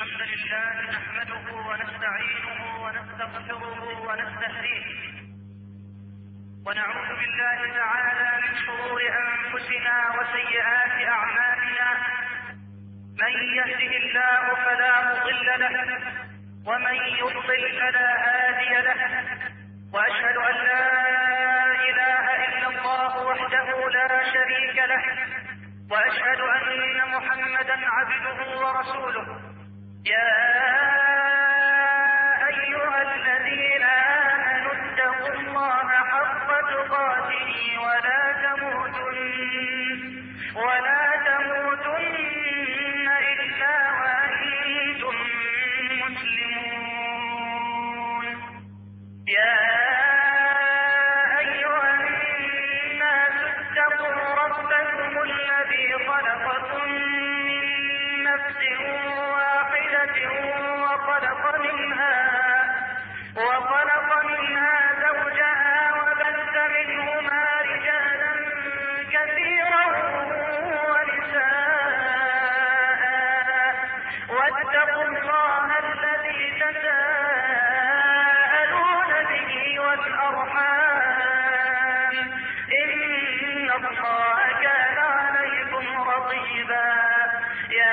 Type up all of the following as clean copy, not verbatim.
الحمد لله نحمده ونستعينه ونستغفره ونستهديه ونعوذ بالله تعالى من شرور أنفسنا وسيئات أعمالنا. من يهده الله فلا مضل له ومن يضلل فلا هادي له، وأشهد أن لا إله إلا الله وحده لا شريك له، وأشهد أن محمدا عبده ورسوله. يا أيها الذين آمنوا اتقوا الله حق تقاته ولا تموتن إلا وأنتم مسلمون. يا أيها الناس اتقوا ربكم الذي خلقكم من نفس واحدة وخلق منها زوجها وبث منهما رجالا كثيرا ونساء، واتقوا الله الذي تساءلون به والأرحام إن الله كان عليكم رقيبا. يا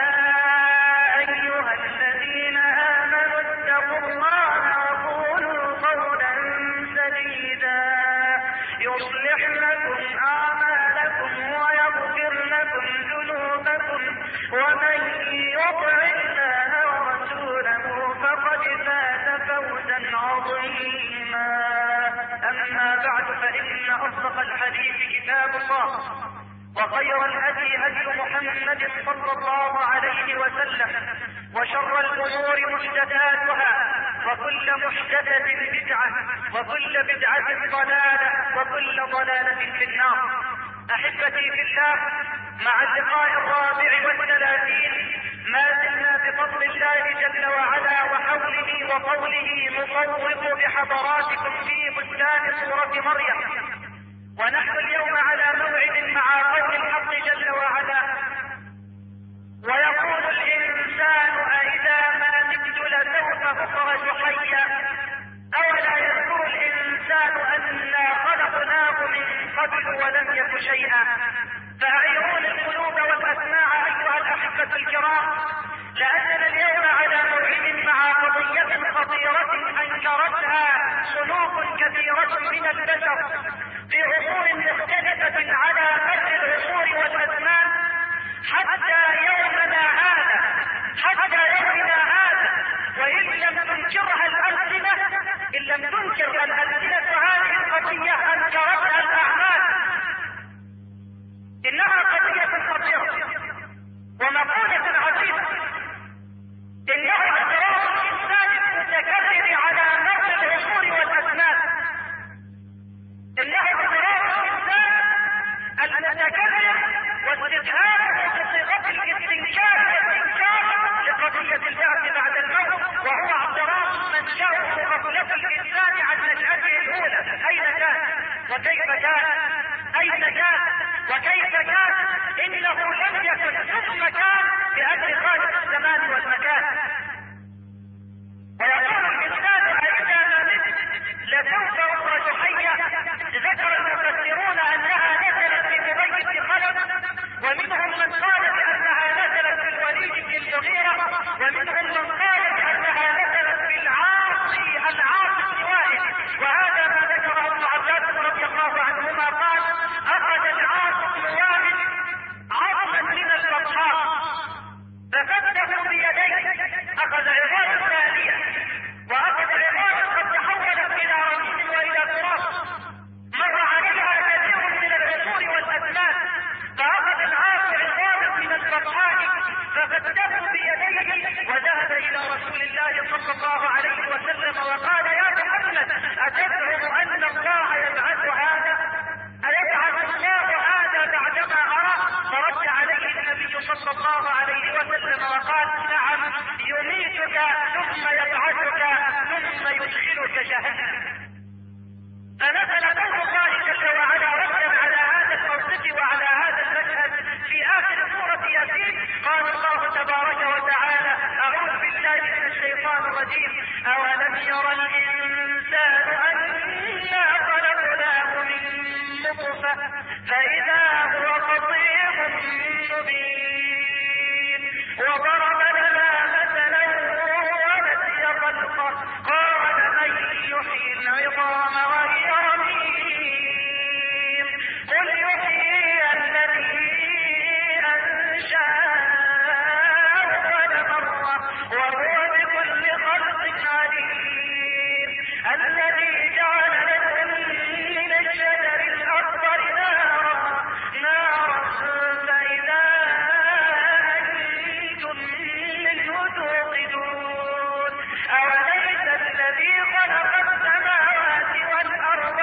أيها الذين آمنوا اتقوا الله وقولوا قولا سديدا يصلح لكم أعمالكم ويغفر لكم ذنوبكم، ومن يطع الله ورسوله فقد فاز فوزا عظيما. أما بعد، فإن أصدق الحديث كتاب الله، وخير الهدي هدي محمد صلى الله عليه وسلم، وشر الأمور محدثاتها، وكل محدثة بدعة، وكل بدعة ضلالة، وكل ضلالة في النار. أحبتي في الله، مع اللقاء الرابع والثلاثين ما زلنا بفضل الله جل وعلا وحوله وقوله نفوض بحضراتكم في بستان سورة مريم، ونحن اليوم على موعد مع قول الحق جل وعلا: ويقول الإنسان أإذا ما مت لسوف أخرج حيا أولا يذكر الإنسان أنا خلقناه من قبل ولم يك شيئا. فأعيرون القلوب والأسماع أيها الأحبة الكرام، لأننا اليوم على موعد مع قضية خطيرة أنكرتها سلوك كثيرة من البشر في عصور مختلفة على مر العصور والأزمان حتى يومنا هذا، وإن لم تنكرها الألسنة، هذه القضية أنكرتها الأعمال. إنها قضية خطيرة ومقولة عظيمة. إنه اعتراف الإنسان المتكرر على مر العصور والأزمان، إنه اعتراف الإنسان المتكرر واستدهامه بصيغة الاستنكار والإنكار لقضية البعث بعد الموت، وهو اعتراف منشأه غفلة الإنسان عن نشأته الأولى. أين كان وكيف كان؟ إنه لم يكن ثم كان بأجل خالق الزمان والمكان. ويقول الإنسان أإذا ما مت لسوف أخرج حيا. ذكر المفسرون أنها نزلت في أبي بن خلف، ومنهم من قال بأنها نزلت في الوليد بن المغيرة، ومنهم من قال بأنها نزلت في العاص بن وائل. وهذا ما ذكره ابن عباس رضي الله عنهما، قال: أخذ العاص بن وائل عظما من البطحاء ففتحه بيديه، أخذ عظام ثانية، وأخذ عظام قد تحولت إلى رميم وإلى تراب مر عليها كثير من العصور والأزمان، فأخذ العاص عظاما من البطحاء ففتحه بيديه وذهب إلى رسول الله صلى الله عليه وسلم وقال: يا محمد، أتزعم أن الله يبعث هذا؟ أيبعث الله هذا بعدما أرى؟ فرد عليه النبي صلى الله عليه وسلم وقال: نعم، يميتك ثم يبعثك ثم يدخلك جهنم. فنزل قول الله جل وعلا ردا على هذا الموقف وعلى هذا المشهد في آخر سورة ياسين. قال الله تبارك وتعالى: أعوذ وهو بكل خلق عليم. الذي جعل لكم من الشجر الأخضر نارا فإذا أنتم منه توقدون. أوليس الذي خلق السماوات والأرض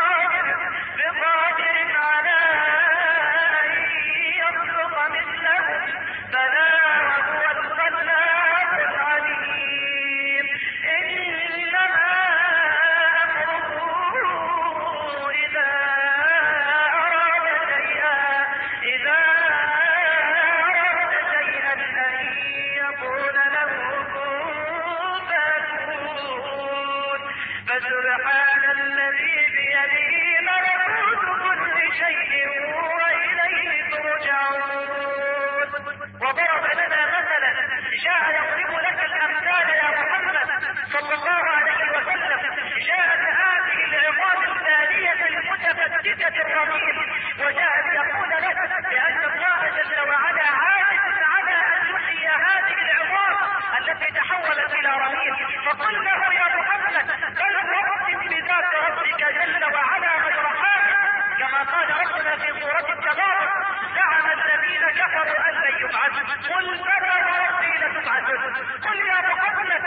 بقادر على أن يخلق مثلهم بلى وهو الخلاق العليم. إنما أمره إذا أراد شيئا أن يقول له كن فيكون. فسبحان الذي بيده ملكوت كل شيء وإليه ترجعون. وضرب لنا مثلا شاء يضرب لك الأمثال يا محمد صلى الله عليه وسلم. جاءت هذه العظام الثانية المتفتتة الرميم وجاءت يقول لك بأن الله جل وعلا عاجز على أن يحيي هذه العظام التي تحولت إلى رميم. فقل له يا محمد بل رب بذات ربك جل وعلا مجرحات كما قال ربنا في سورة التبارك زعم الذين كفروا أن لن يبعثوا قل بلى وربي لتبعثون. قل يا محمد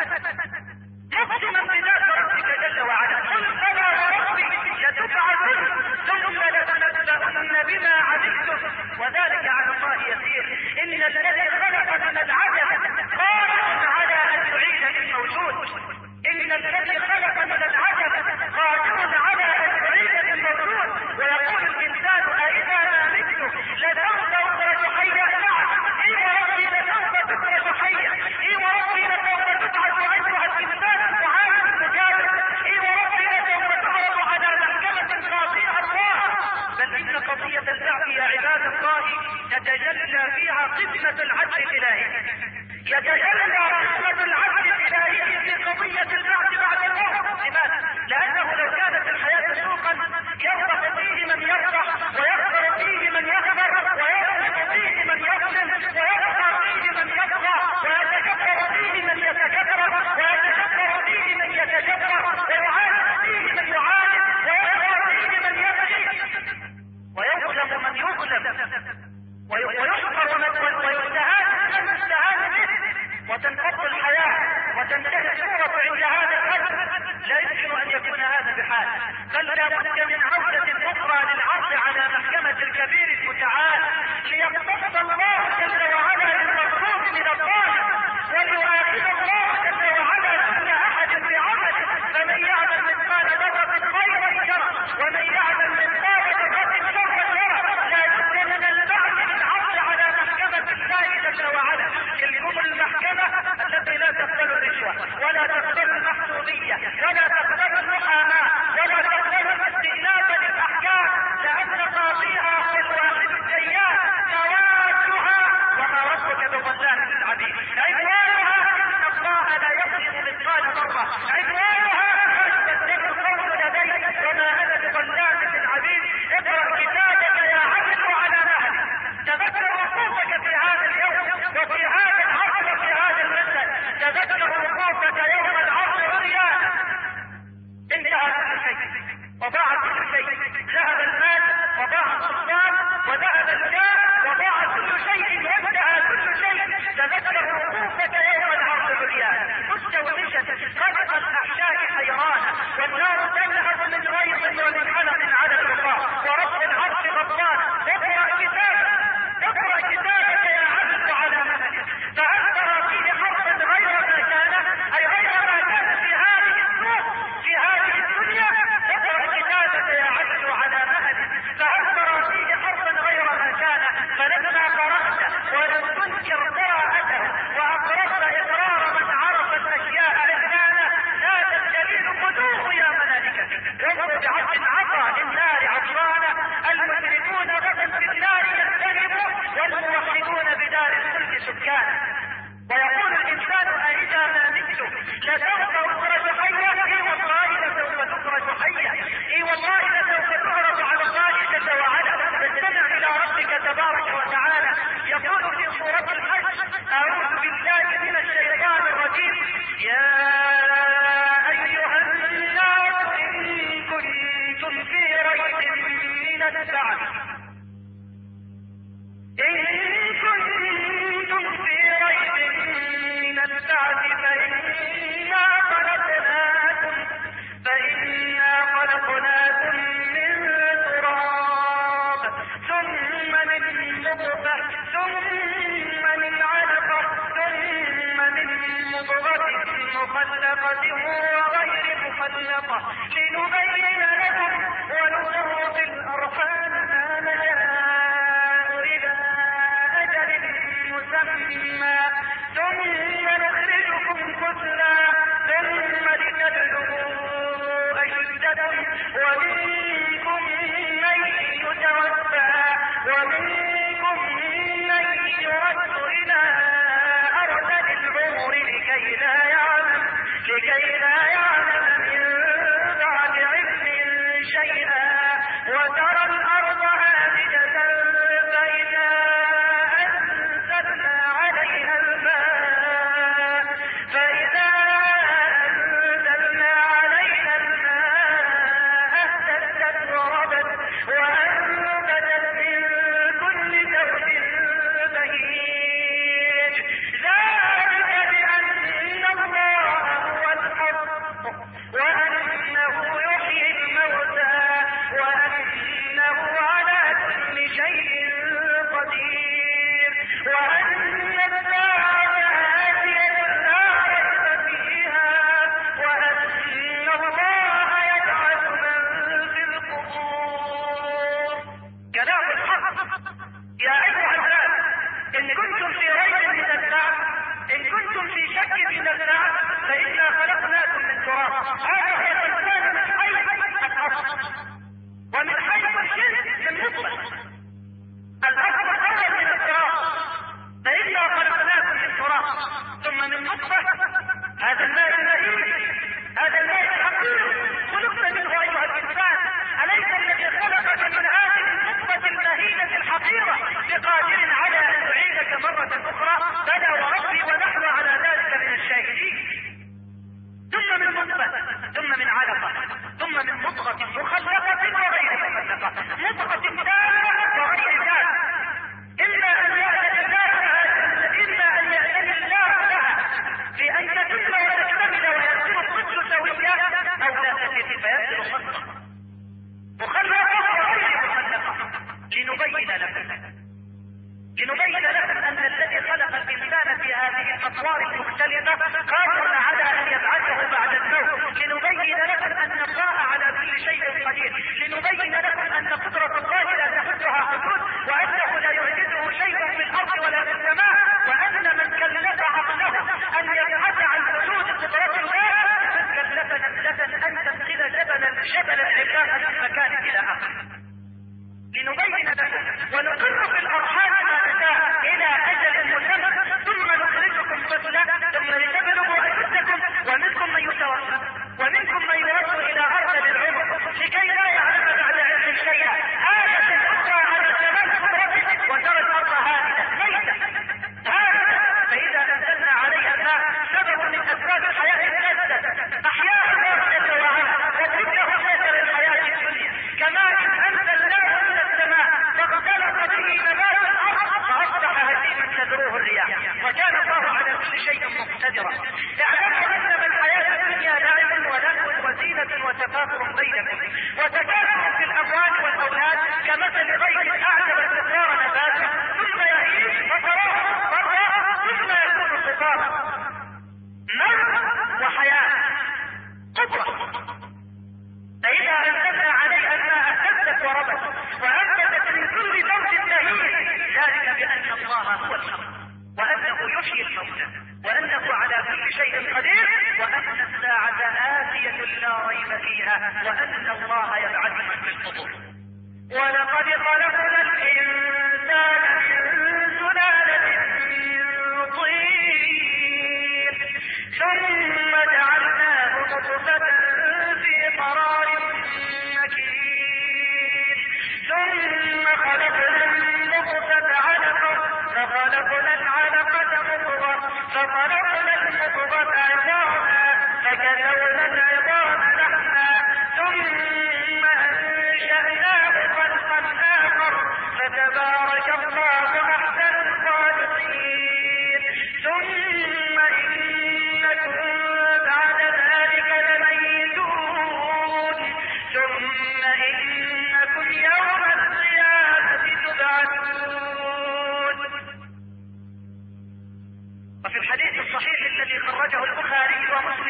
مقسما بذات ربك جل وعلا قل بلى وربي لتبعثون ثم لتنبؤن بما عملتم وذلك على الله يسير. إن الذي خلق من العجب قادر على أن يعيد الموجود. إن الذي خلق من العجب قادر على أن يعيد الموجود. ويقول الإنسان أئذا ما مت لسوف أخرج حيا. إي وربي لسوف تخرج حيا. إي وربي لسوف تبعث أيها الإنسان معاذ المجاهد. إي وربي لسوف تعرض على محكمة قاضيها الله. بل إن قضية البعث يا عباد الله تتجلى فيها قسمة العدل الإلهي. يتجلى قسمة العدل الإلهي في قضية البعث بعد الموت. لماذا؟ لأنه لو كانت الحياة سوقا يربح فيه من يربح ويخسر فيه من يخسر ويربح فيه من يظلم ويبقى فيه من يبقى ويتكبر فيه من يتكبر ويتكبر فيه من يتكبر ويعاند فيه من يعاند ويبقى فيه من يبغي ويظلم من يظلم ويحفر ويستهان من يستهان به وتنفض الحياة وتنتهي الصورة عند هذا الحد. لا يمكن أن يكون هذا بحال بل لا بد من عودة أخرى للعرض على محكمة الكبير المتعال ليقتص الله جل وعلا للمظلوم من الظالم وليؤاخذ الله جل وعلا كل أحد بعمله. فمن يعمل مثقال ذرة خيرا يره ومن يعمل مثقال ذرة شرا يره. لا بد من البعث للعرض مخلقة وغير مخلقة لنبين لكم ونقر في الأرحام ما نشاء إلى أجل مسمى ثم نخرجكم طفلا ثم لتبلغوا أشدكم ومنكم من يتوفى ومنكم من يرد إلى أرذل العمر لكي لا يعلم من بعد علم شيئا وترى الأرض هامدة فإذا أنزلنا عليها الماء اهتزت وربت وأنبتت من كل زوج بهيج ذلك بأن الله هو الحق وأنه يحيي الموتى وأنه على كل شيء قدير وأن الساعة آتية لا ريب فيها وأن الله يبعث من في القبور. كلام الحق. يا أيها الناس إن كنتم في ريب من الساعة إن كنتم في شك من الساعة فإنا خلقناكم من تراب هذا هو الإنسان من حيث الأصل ومن حيث الجنس من نطفة الأصل الأول من التراب فإنا خلقناكم من تراب ثم من نطفة هذا الماء المهين هذا الماء الحقيقي خلقت منه أيها الإنسان أليس الذي خلقك من هذه النطفة المهينة الحقيرة بقادر على أن يعيدك مرة أخرى بلى وربي ونحن على ذلك من الشاهدين ثم من نطفة ثم من علقة ثم من مضغة مخلقة وغير مخلقة مضغة ثالثة وغير ذلك إما أن يأذن الله لها في أن تتم وتكتمل ويصير الطفل سويا أو لا تتم فيصير مخلقة وغير مخلقة لنبين لكم أن الذي خلق الإنسان في هذه الأطوار المختلفة قادر على أن يبعثه بعد الموت لنبين لكم أن الله على كل شيء قدير لنبين لكم أن قدرة الله لا تحدها حدود وأنه لا يعجزه شيء في الأرض ولا في السماء وأن من كلف عقله أن يبحث عن حدود قدرة الله من كلف نملة أن تنقل جبلا عكاها من مكان إلى آخر لنبين لكم ونقر في الأرحام ما نشاء إلى أجل مسمى ثم نخرجكم طفلا ثم لتبلغوا أشدكم ومنكم من يتوفى ومنكم من يرد إلى أرذل العمر لكي لا يعلم بعد علم شيئا آية أخرى على كمال قدرته وترى الأرض هامدة ميتة فإذا أنزلنا عليها الماء سبب من أسباب الحياة اهتزت أحياء الله جل وعلا وكله مثل الحياة الدنيا كما أنزلناه من السماء فاختلط به نبات الأرض فأصبح هشيما تذروه الرياح وكان الله على كل شيء مقتدرا اعلموا أنما الحياة الدنيا لعب ولهو وزينة وتفاخر بينكم وتكاثر في الأموال والأولاد كمثل غيث أعجب الكفار نباته ثم يهيج فتراه مصفرا ثم يكون صفارا موت وحياة قدرة فإذا أنزلنا عليها الماء اهتزت وربت وأنبتت من كل زوج بهيج ذلك بأن الله هو الحق وأنه يحيي الموتى وأنه على كل شيء قدير وأن الساعة آتية لا ريب فيها وأن الله يبعث من في القبور ولقد خلقنا الإنسان من سلالة من طين ثم جعلناه نطفة في قرار مكين ثم خلقنا النطفة علقة فخلقنا العلقة مضغة فخلقنا المضغة عظاما فكسونا العظام لحما ثم أنشأناه خلقا آخر فتبارك الله أحسن الخالقين ثم إنكم بعد ذلك لميتون ثم إنكم يوم القيامة تبعثون. وفي الحديث الصحيح الذي خرجه البخاري ومسلم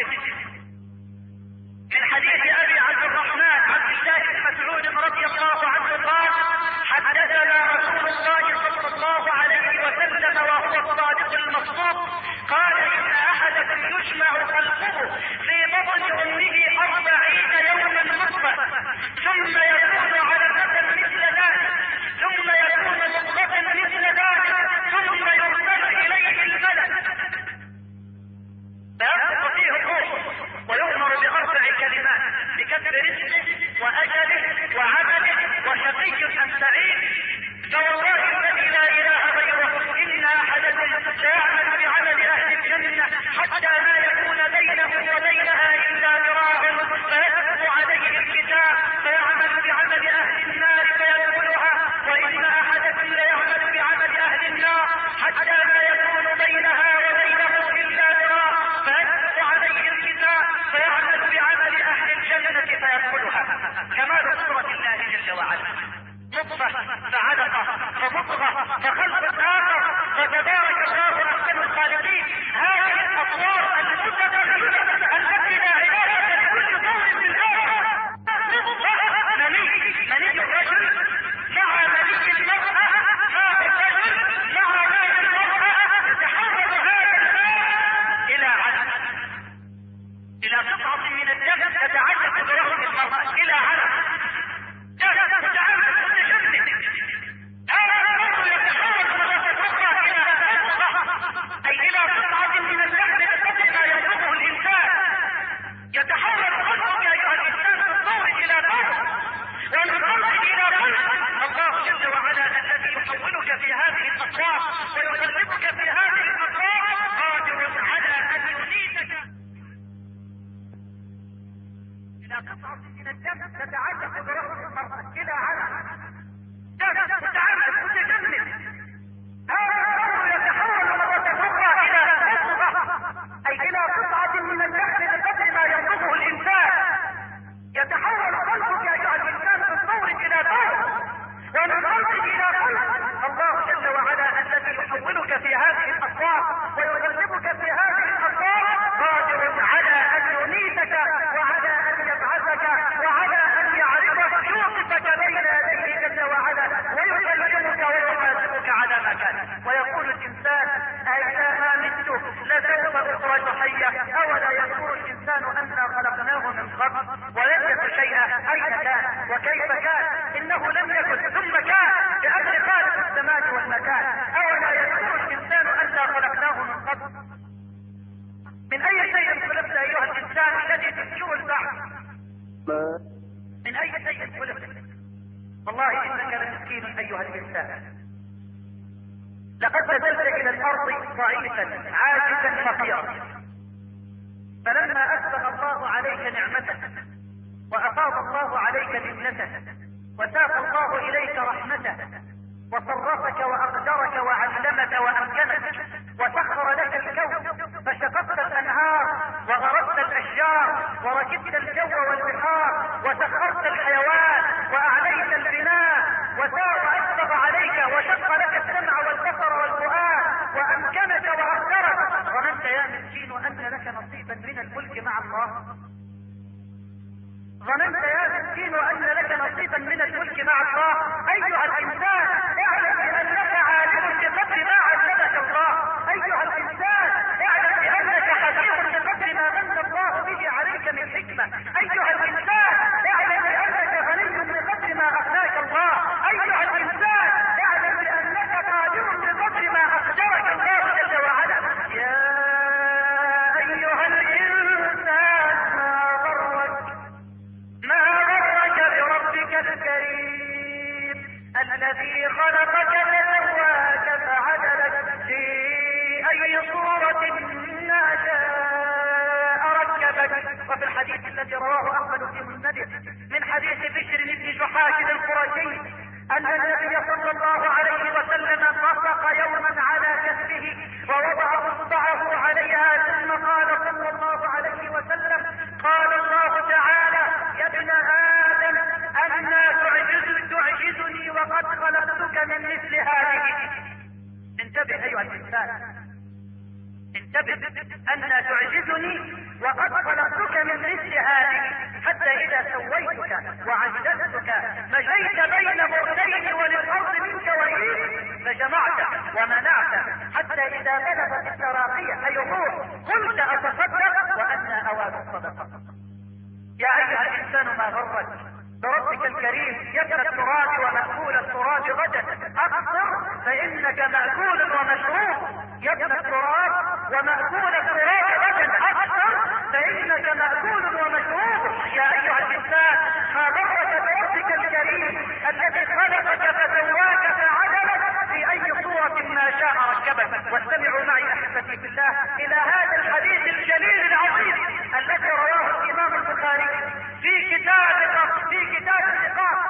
كقطعة من الدم تتعلق برأس المرأة إلى علم دم متعلق متجمد. هذا الأمر يتحول مرة أخرى إلى مضغة، أي إلى قطعة من اللحم بقدر ما ينضغه الإنسان. يتحول قلبك أيها الإنسان من طور إلى طور، ومن قلب إلى قلب. الله جل وعلا الذي يحولك في هذه الأصوات ويغلبك في هذه الأصوات قادر على أن يميتك وعلى أن يبعثك وعلى أن يعرضك، يوقفك بين يديه جل وعلا ويكلمك ويحاسبك على ما كان. ويقول الإنسان أإذا ما مت لسوف أخرج حيا، أولا يذكر الإنسان أنا خلقناه من قبل ولم يكن شيئا. أين كان وكيف كان؟ إنه لم يكن ثم كان بأمر خالق الزمان والمكان. أولا يذكر الإنسان أنا خلقناه من قبل. من أي شيء خلقت أيها الإنسان الذي تنشر البحث؟ من أي شيء خلقت؟ والله إنك لمسكين أيها الإنسان. لقد نزلت إلى الأرض ضعيفا عاجزا فقيرا، فلما أسبغ الله عليك نعمته وأفاض الله عليك منته وساق الله إليك رحمته وصرفك وأقدرك وعلمك وأمكنك وسخر لك الكون، فشققت الأنهار وغرست الأشجار وركبت الجو والبحار وسخرت الحيوان وأعليت البناء وأسبغ عليك وشق لك السمع والبصر والفؤاد وأمكنك وأقدرك. ظننت يا مسكين أن لك نصيبا من الملك مع الله؟ ظننت يا مسكين أن لك نصيبا من الملك مع الله؟ أيها الإنسان اعلم بأنك عالم بقدر ما علمك الله. أيها الإنسان اعلم بأنك حكيم بقدر ما من الله به عليك من حكمة. أيها الإنسان اعلم بأنك غني بقدر ما أغناك الله. أيها الإنسان اعلم بأنك قادر بقدر ما أقدرك الله جل وعلا. يا أيها الإنسان ما غرك بربك الكريم الذي خلقك فسواك فعدلك في أي صورة ما شاء ركبك. وفي الحديث الذي رواه أحمد في مسنده من حديث بشر بن جحاش القرشي أن النبي صلى الله عليه وسلم بصق يوما على كتفه ووضع اصبعه عليها ثم قال صلى الله عليه وسلم: قال الله تعالى: يا ابن آدم أنا تعجزني وقد خلقتك من مثل هذه. انتبه أيها الإنسان، انتبه، أنا تعجزني وقد خلقتك من مثل هذه، حتى إذا سويتك وعجزتك مشيت بين مرتين وللأرض منك وإيد فجمعت ومنعت، حتى إذا بلغت التراقية أي الروح قلت أتصدق وأنا أوان الصدقة. يا أيها الإنسان ما غرك بربك الكريم يا ابن التراب ومأكول التراب غدا، أقصر فإنك مأكول ومشروب. يا ابن التراب ومأكول التراب غدا، أقصر فإنك مأكول ومشروب. يا أيها الإنسان ما غرك بربك الكريم الذي خلقك فسواك فعدلك في أي صورة ما شاء ركبك. واستمعوا معي أحبتي بالله إلى هذا الحديث الجليل العظيم الذي رواه الإمام البخاري في كتاب العقاب،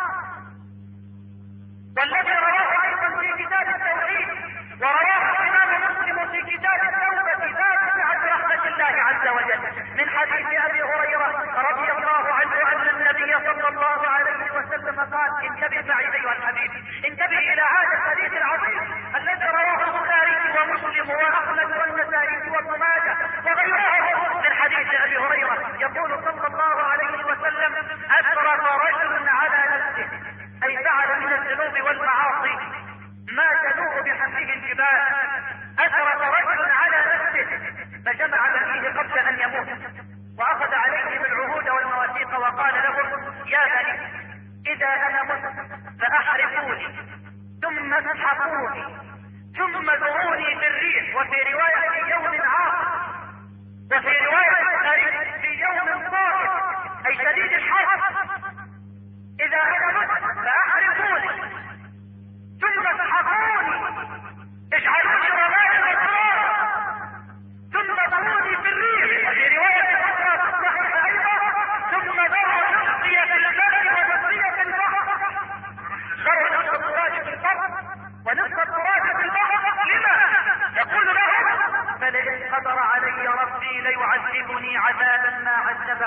والذي رواه أيضا في كتاب التوحيد، ورواه الإمام مسلم في كتاب التوبة باب سعة رحمة الله عز وجل من حديث أبي هريرة رضي الله عنه أن النبي صلى الله عليه وسلم قال: انتبه معي أيها الحبيب، انتبه إلى هذا الحديث العظيم الذي رواه البخاري ومسلم وأحمد والنسائي وابن ماجه وغيرهم من حديث أبي هريرة. يقول صلى الله عليه وسلم: أسرف رجل على نفسه، أي فعل من الذنوب والمعاصي ما تنوء بحمله الجبال. أسرف رجل على نفسه فجمع بنيه قبل أن يموت وأخذ عليهم العهود والمواثيق وقال لهم: يا بني إذا أنا مت فأحرقوني ثم اسحقوني ثم ذروني في الريح، وفي رواية في يوم عاصف، وفي رواية في يوم صائف أي شديد الحر. إذا أنا مت فأحرقوني ثم اسحقوني، اجعلوني رمادا والتراب، ثم ذروني في الريح، وفي رواية أخرى تصبح أيضا ثم ذروني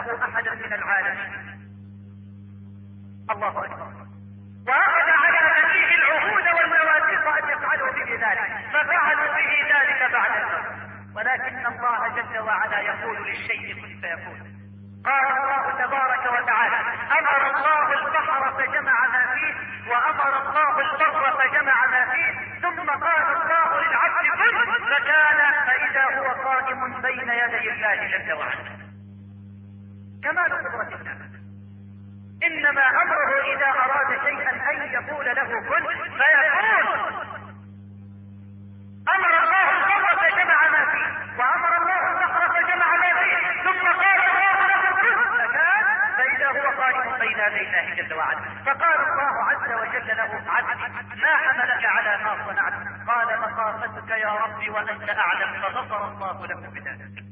له احدا من العالمين. الله اكبر. واخذ على نبيه العهود والمواثيق ان يفعلوا به ذلك، ففعلوا به ذلك بعد الموت. ولكن الله جل وعلا يقول للشيء كن فيكون. قال الله تبارك وتعالى: امر الله البحر فجمع ما فيه، وامر الله البر فجمع ما فيه، ثم قال الله للعبد كن فكان، فاذا هو قائم بين يدي الله جل وعلا. كمال قدرة الله. انما امره اذا اراد شيئا ان يقول له كن فيكون. امر الله البر فجمع ما فيه، وامر الله البحر فجمع ما فيه، ثم قال الله له كن فكان، فاذا هو قائم بين يدي الله جل وعلا. فقال الله عز وجل له: عبدي ما حملك على ما صنعت؟ قال: مخافتك يا ربي وانت اعلم. فغفر الله له بذلك.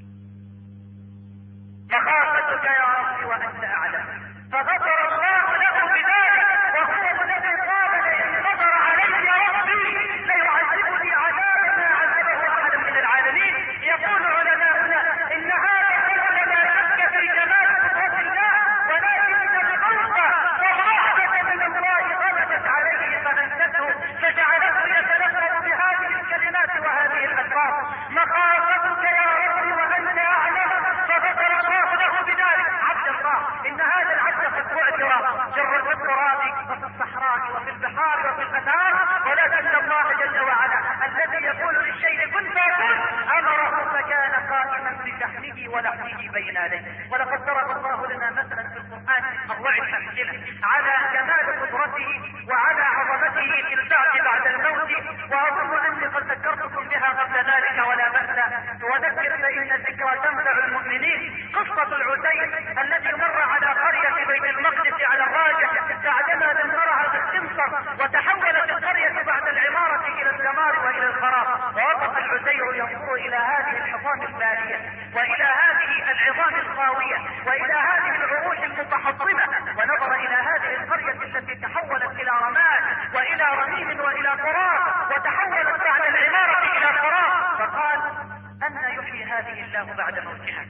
مخافتك يا ربي وانت اعلم، فغفر الله له بذلك. وهو الذي قال: لئن قدر علي ربي ليعذبني عذابا ما عذبه احد من العالمين. يقول علماؤنا ان هذا الرجل لا شك في جمال قدرة الله، ولكن الخوف والرهبة من الله غلبت عليه فانسته، فجعلته يتلفظ بهذه الكلمات وهذه الالفاظ: مخافتك يا ربي وانت اعلم، فغفر الله له بذلك. عبد الله، ان هذا العبد قد بعثر جر في التراب وفي الصحراء وفي البحار وفي الانهار، ولكن الله جل وعلا الذي يقول للشيء كن فيكون امره فكان قائما بشحمه ولحمه بين يديه. ولقد ضرب الله لنا مثلا في القران اروع الامثله على جمال قدرته وعلى عظمته في البعث بعد الموت، واظن اني قد ذكرتكم بها قبل ذلك ولا باس. وذكر فان الذكرى تنفع المؤمنين. قصه العتيب الذي مر على قريه بيت المقدس على الراجح بعدما دمرها بالسمسر، وتحولت القريه بعد العماره الى الدمار والى الخراب. ووقف العتير ينظر الى هذه الحطام الباليه، والى هذه العظام الخاويه، والى هذه العروش المتحطمه، ونظر الى هذه القريه التي تحولت الى رماد والى رميم والى تراب، وتحولت بعد العماره الى خراب. فقال: أن يحيي هذه الله بعد موتها؟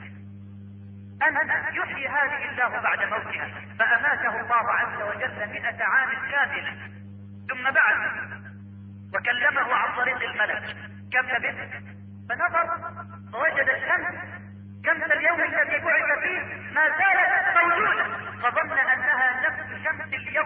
أن يحيي هذه الله بعد موتها؟ فأماته الله عز وجل 100 عام كاملة، ثم بعث وكلمه عن طريق الملك: كم لبثت؟ فنظر فوجد الشمس شمس اليوم الذي بعث فيه ما زالت موجودة، فظن أنها نفس شمس اليوم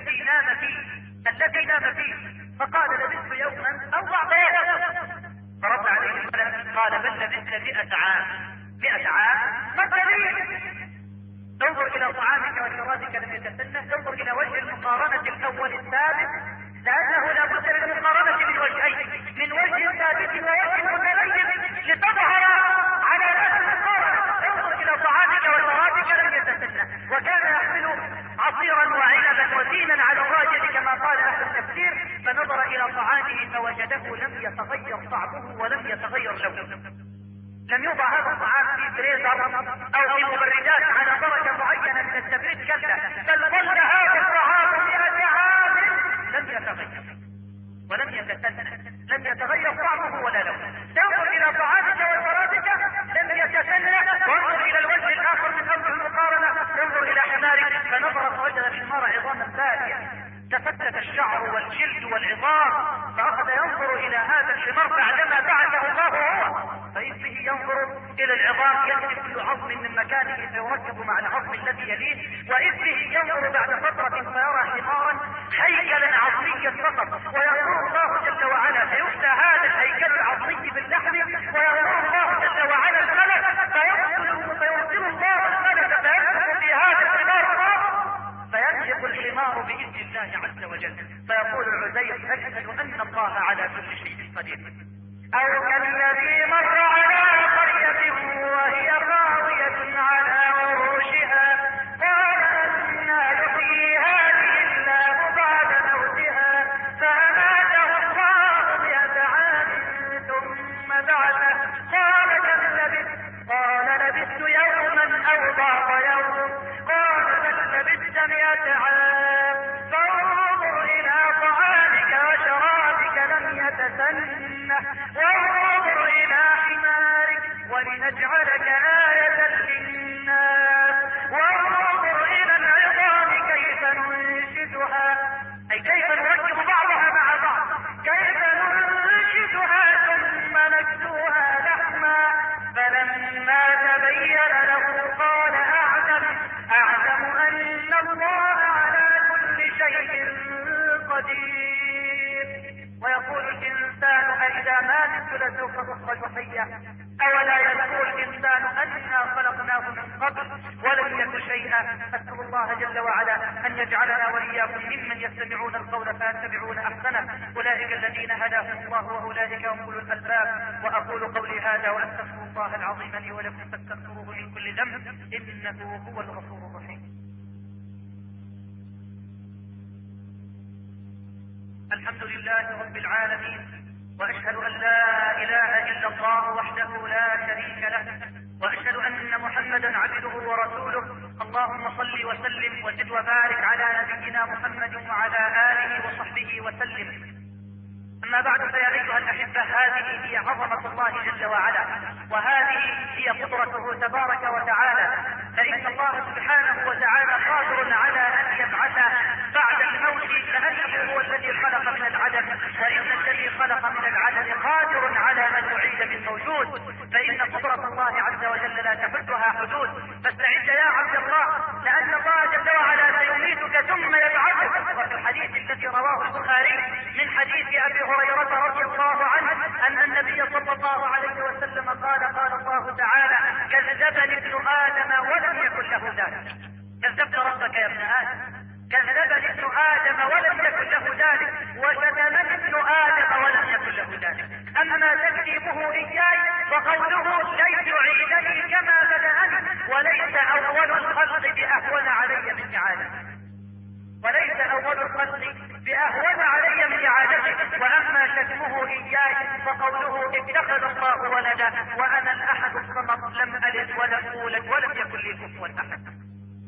الذي نام فيه، فقال: لبثت يوما أو بعض يوم. فرد عليه الملك قال: بل لبثت 100 عام. 100 عام ما دليل؟ انظر الى طعامك وشرابك لم يتسنى، انظر الى وجه المقارنة الاول الثابت، لانه لا بد من المقارنة من وجهين، من وجه ثابت ووجه متليف لتظهر على نفس المقارنة. انظر الى طعامك وشرابك لم يتسنى، وكان يحمل عصيرا وعنبا وزينا على الراجل كما قال اهل التفسير، فنظر الى طعامه فوجده لم يتغير طعمه ولم يتغير لونه. لم يوضع هذا الطعام في فريزر او في مبردات على درجة معينة من التبريد، كلا، بل ظل هذا الطعام 100 عام لم يتغير ولم يتسنى، لم يتغير طعمه ولا لونه. تنظر الى طعامك وشرابك لم يتسنى، وانظر الى الوجه الاخر من امر المقارنة، انظر الى حمارك فنظر فوجد الحمار عظاما بالية، تفتت الشعر والجلد والعظام، فاخذ ينظر الى هذا الحمار بعدما بعثه الله هو، فإذ به ينظر الى العظام يأتي كل عظم من مكانه فيركب مع العظم الذي يليه، وإذ به ينظر بعد فترة فيرى حمارا هيكلا عظميا فقط، ويقول الله جل وعلا: فيفتى هذا الهيكل العظمي باللحم، ويقول الله جل وعلا الملك فيرسل الله الملك فينفخ في هذا الحمار، فينفخ الحمار بإذن الله عز وجل، فيقول العزير: أشهد أن الله على كل شيء قدير. أو كالذي مر على قرية وهي خاوية على عروشها قال: أنى يحيي هذه الله بعد موتها، فأماته الله 100 عام ثم بعثه. قال: كم لبثت؟ قال: لبثت يوما أو بعض يوم. قال: بل لبثت 100 عام. فانظر إلى طعامك وشرابك لم يتسنه، وانظر إلى حمارك ولنجعلك آية للناس. تخرج حيا. أولا يذكر الإنسان أنا خلقناه من قبل ولم يك شيئا. أسأل الله جل وعلا أن يجعلنا وإياكم ممن يستمعون القول فيتبعون أحسنه. أولئك الذين هداهم الله وأولئك هم أولو الألباب. وأقول قولي هذا وأستغفر الله العظيم لي ولكم فاستغفروه من كل ذنب إنه هو الغفور الرحيم. الحمد لله رب العالمين، وأشهد أن لا إله إلا الله وحده لا شريك له، وأشهد أن محمدا عبده ورسوله. اللهم صل وسلم وزد وبارك على نبينا محمد وعلى آله وصحبه وسلم. أما بعد فيا أيها الأحبة، هذه هي عظمة الله جل وعلا، وهذه هي قدرته تبارك وتعالى. فإن الله سبحانه وتعالى قادر على أن يبعث بعد الموت، لأنه هو الذي خلق من العدم، وإن الذي خلق من العدم قادر على أن يعيد من موجود. فإن قدرة الله عز وجل لا تحدها حدود. فاستعد يا عبد الله، لأن الله جل وعلا سيميتك ثم يبعثك. وفي الحديث الذي رواه البخاري من حديث أبي هريرة رضي الله عنه أن النبي صلى الله عليه وسلم قال الله تعالى: كذبني ابن آدم ولم يكن له ذلك. كذبت ربك يا ابن آدم، كذبني ابن آدم ولم يكن له ذلك، وشتمني ابن آدم ولم يكن له ذلك. أما تكذيبه إياي وقوله لن يعيدني كما بدأني، وليس أول الخلق بأهون علي من إعادته، وليس أول الخلق بأهون علي من إعادته. وأما شتمه إياي فقوله اتخذ الله ولدا وأنا الأحد الصمد لم ألد ولم أولد ولم يكن لي كفوا أحد.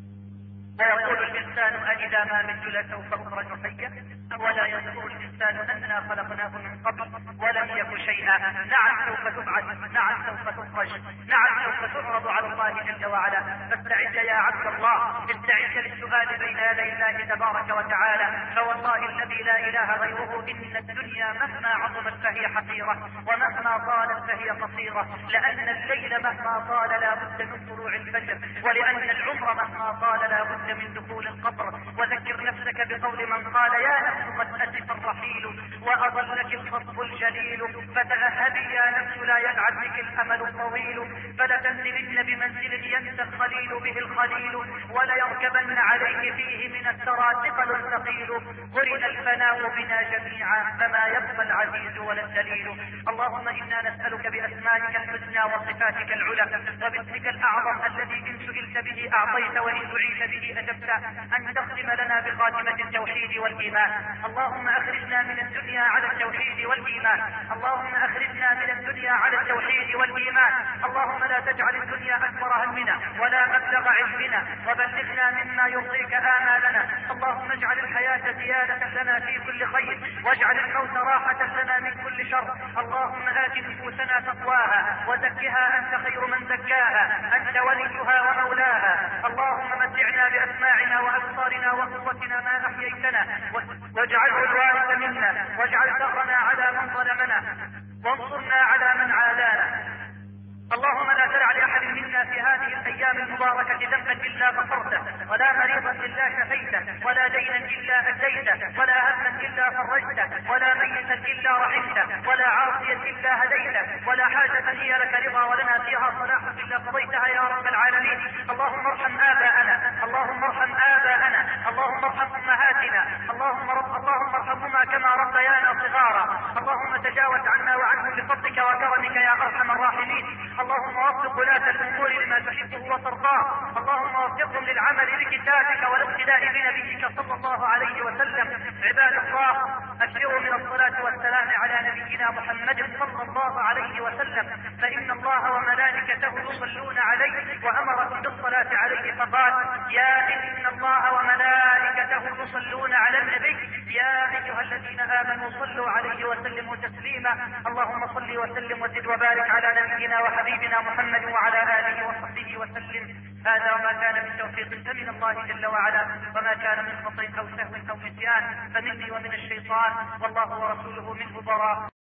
ويقول الإنسان أإذا ما مت لسوف أخرج حيا. ولا يذكر الإنسان أننا خلقناه من قبل ولم يك شيئا. نعم سوف تبعث، نعم سوف تخرج، نعم سوف تعرض على الله جل وعلا. فاستعد يا عبد الله، استعد للسؤال بين يدي الله تبارك وتعالى. فوالله الذي لا إله غيره إن الدنيا مهما عظمت فهي حقيرة، ومهما طالت فهي قصيرة. لأن الليل مهما طال لا بد من طلوع الفجر، ولأن العمر مهما طال لا بد من دخول القبر. وذكر نفسك بقول من قال: يا نفس قد أسف الرحيل وأضلك الخطب الجليل، فتأهبي يا نفس لا يلعب بك الأمل الطويل، فلتنزلن بمنزل ينسى الخليل به الخليل، وليركبن عليه فيه من الثرى ثقل ثقيل. قرن الفناء بنا جميعا فما يبقى العزيز ولا الدليل. اللهم إنا نسألك بأسمائك الحسنى وصفاتك العلى وباسمك الأعظم الذي إن سئلت به أعطيت وإن دعيت به أجبت، أن تختم لنا بخاتمة التوحيد والإيمان. اللهم أخرجنا من الدنيا على التوحيد والإيمان، اللهم أخرجنا من الدنيا على التوحيد والإيمان. اللهم لا تجعل الدنيا أكبر همنا ولا مبلغ علمنا، وبلغنا مما يرضيك آمالنا. اللهم اجعل الحياة زيادة لنا في كل خير، واجعل الموت راحة لنا من كل شر. اللهم آت نفوسنا تقواها وزكها أنت خير من زكاها، أنت وليها ومولاها. اللهم متعنا بأسماعنا وأبصارنا وقوتنا ما أحييتنا، واجعله الوارث منا، واجعل ثأرنا على من ظلمنا، وانصرنا على من عادانا. اللهم لا تدع لأحد منا في هذه الأيام المباركة ذنبا إلا غفرته، ولا مريضا إلا شفيته، ولا دينا إلا أديته، ولا هما إلا فرجته، ولا ميتا إلا رحمته، ولا عاصيا إلا هديته، ولا حاجة هي لك رضا ولنا فيها صلاح إلا قضيتها يا رب العالمين. اللهم ارحم آباءنا، اللهم ارحم آباءنا، اللهم ارحم أمهاتنا، اللهم ارحمهما كما ربيانا صغارا. اللهم تجاوز عنا وعنهم بفضلك وكرمك يا أرحم الراحمين. اللهم وفق ولاة الأمور لما تحبه وترضاه. اللهم وفقهم للعمل بكتابك والاقتداء بنبيك صلى الله عليه وسلم. عباد الله، أكثروا من الصلاة والسلام على نبينا محمد صلى الله عليه وسلم، فإن الله وملائكته يصلون عليه وأمركم بالصلاة عليه فقال: يا إن الله وملائكته يصلون على النبي يا أيها الذين آمنوا صلوا عليه وسلموا تسليما. اللهم صل وسلم وزد وبارك على نبينا وحبيبنا محمد وعلى آله وصحبه وسلم. هذا وما كان من توفيق فمن الله جل وعلا، وما كان من خطأ أو سهو أو نسيان فمني ومن الشيطان، والله ورسوله منه براء.